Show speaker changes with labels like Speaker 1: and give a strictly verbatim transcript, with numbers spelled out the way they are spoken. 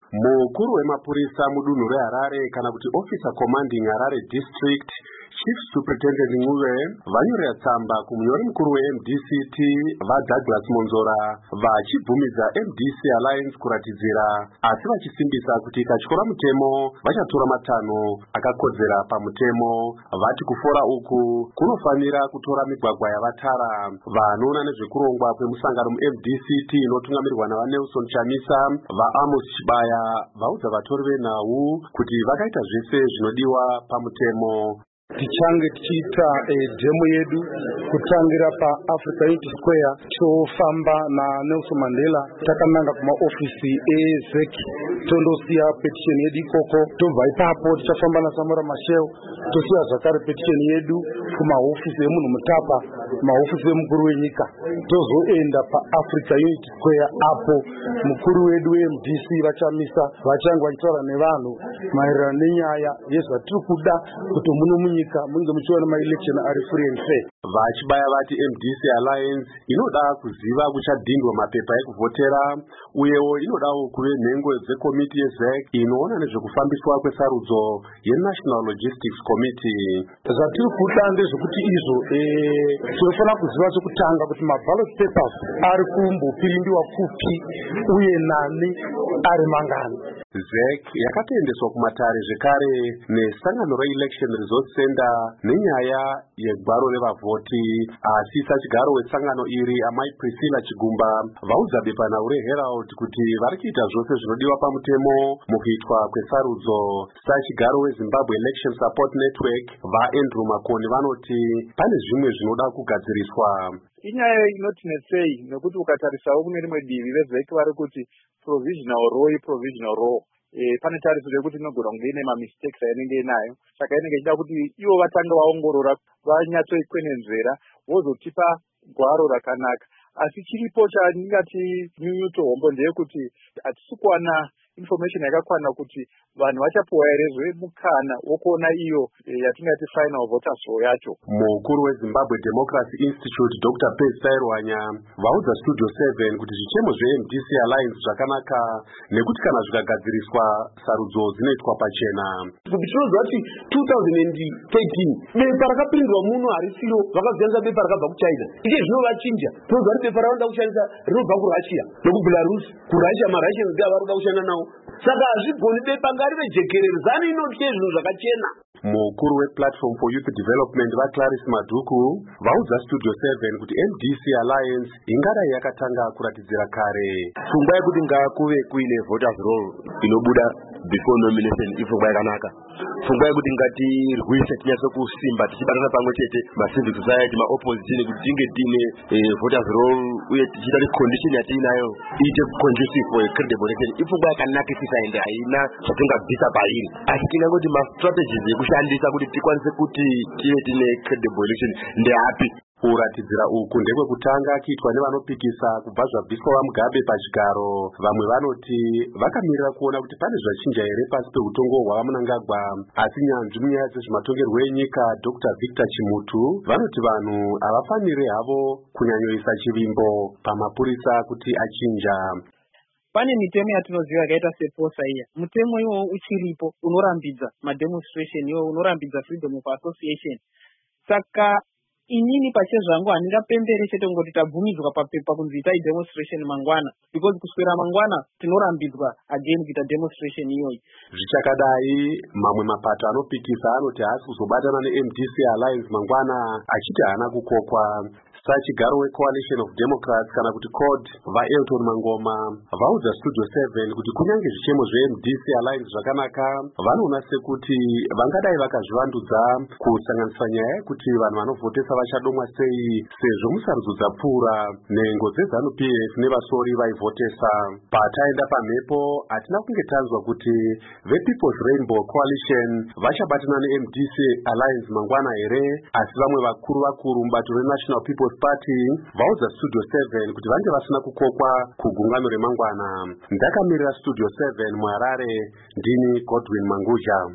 Speaker 1: Mukuru wemapurisa mudunhu reHarare kana kuti Officer Commanding Harare District Chief Superintendent Ngube vanyorera tsamba kumunyori mukuru we-M D C T vaDouglas Monzora vachibvumidza M D C Alliance kuratidzira asi vachisimbisa kuti katyora mutemo vachatora matanho akakodzera pamutemo. Vati kufora uku kunofanira kutora migwagwa yavatara. Vanoona nezvekurongwa kwemusangano mu-M D C T inotungamirirwa navaNelson Chamisa vaAmos Chibaya vaudza vatori venhau kuti vakaita zvese zvinodiwa pamutemo.
Speaker 2: Tichange tichiita demo yedu kutangira paAfrica Unity Square tofamba naNelson Mandela takananga kumaofisi eZ E C tondosiya petition yedu ikoko, tobva ipapo tichafamba naSamora Machel tosiya zvakare petition yedu kumahofisi emunhu Mutapa, mahofisi emukuru wenyika, tozoenda paAfrica Unity Square apo mukuru wedu we-M D C vachamisa vachange vachitaura nevanhu maererano nenyaya yezvatiri kuda kuti muno munyika munge muchiona maelection ari free and fair.
Speaker 1: Vachibaya vati M D C Alliance inoda kuziva kuchadhindwa mapepa ekuvhotera uyewo inodawo kuve nhengo dzekomiti yeZ E C inoona nezvekufambiswa kwesarudzo yeNational Logistics Committee.
Speaker 2: Zvatiri kuda ndezvekuti izvo tinofanira kuziva chekutanga kuti maballot papers ari kumbopirindiwa kupi uye nani ari mangani.
Speaker 1: Z E C yakatoendeswa kumatare zvekare nesangano reElection Resource Center nenyaya yegwaro revavhoti, asi sachigaro wetsangano iri amai Priscilla Chigumba vaudza bepanhau reHerald kuti vari kuita zvose zvinodiwa pamutemo mukuitwa kwesarudzo. Sachigaro weZimbabwe Election Support Network vaAndrew Makoni vanoti pane zvimwe zvinoda kugadziriswa.
Speaker 3: Inyaya inotinetsei nekuti ukatarisawo kune rimwe divi veZ E C vari kuti provisional law provisional law eh pane tariso rekuti inogona kunge ine mamistakes ainenge inayo, saka inenge ichida kuti ivo vatange vaongorora vanyatsoikwenenzvera vozotipa gwaro rakanaka. Asi chiripo chandingati nyunyuto hombo ndeyekuti hatisi kuwana information yakakwana kuti vanhu vachapuwa here zvemukana wokuona iyo yatingati final voters roll yacho.
Speaker 1: Mukuru weZimbabwe Democracy Institute Doctor Pes Sairwanya vaudza Studio seven kuti zvichemo zve-M D C Alliance zvakanaka nekuti kana zvikagadziriswa sarudzo dzinoitwa pachena.
Speaker 2: Kuti tinoziva kuti two thousand thirteen bepa rakapindirwa muno harisiro, vakazenzisa bepa rakabva kuChina. Iche zvinovachinja, tinoziva kuti bepa ravanoda kushandisa rinobva kuRussia nekuBelarus. kuRussia maRussians ndivo vari kuda kushanda nawo, saka hazvigoni bepa ngarive jekerere zani inotye zvinhu zvakachena.
Speaker 1: Mukuru wePlatform for Youth Development vaClarice Maduku vaudza Studio seven kuti M D C Alliance ingadai yakatanga kuratidzira kare.
Speaker 4: Pfungwa yekuti ngakuve kuine voters roll inobuda before nomination ipfungwa yakanaka. Pfungwa yekuti ngatirwise tinyatso kusimba tichibatana pamwe chete macivic society maopposition kuti tinge tine voters roll uye tichita kuti condition yatiinayo iite conducive for credible election. Ipfungwa yakanakisisa ende haina zvatingabvisa pairi, asi tingangoti mastrategies ekushandisa kuti tikwanise kuti tive tine credible election ndeapi.
Speaker 1: Kuratidzira uku ndekwekutanga kiitwa nevanopikisa kubva zvabviswa vaMugabe pachigaro. Vamwe vanoti vakamirira kuona kuti pane zvachinja here pasi peutongo hwavaMunangagwa, asi nyanzvi munyaya dzezvematongerwo enyika Doctor Victor Chimutu vanoti vanhu havafaniri havo kunyanyoisa chivimbo pamapurisa kuti achinja.
Speaker 5: Pane mitemo yatinoziva yakaita seposa iya. Mutemo iwo uchiripo unorambidza mademonstration, iwo unorambidza freedom of association. Saka inini pachezvangu handingapembere chete ngoti tabvumidzwa papepa kunzi itai demonstration mangwana, because kuswera mangwana tinorambidzwa again kuita demonstration iyoyi.
Speaker 1: Zvichakadai mamwe mapato anopikisa anoti haasi kuzobatana ne-M D C Alliance mangwana achiti haana kukokwa. Sachigaro weCoalition of Democrats kana kuti C O D vaElton Mangoma vaudza Studio seven kuti kunyange zvichemo zve-M D C Alliance zvakanaka, vanoona sekuti vangadai vakazvivandudza kusanganisa nyaya yekuti vanhu vanovhotesa vachadomwa sei sezvo musarudzo dzapfuura nhengo dzeZANU P F nevasori vaivhotesa. Pataenda pamhepo hatina kunge tanzwa kuti vePeople's Rainbow Coalition vachabatana ne-M D C Alliance mangwana here, asi vamwe vakuru vakuru mubato reNational People's Party vaudza Studio seven kuti vange vasina kukokwa kugungano remangwana. Ndakamirira Studio seven muHarare, ndini Godwin Manguja.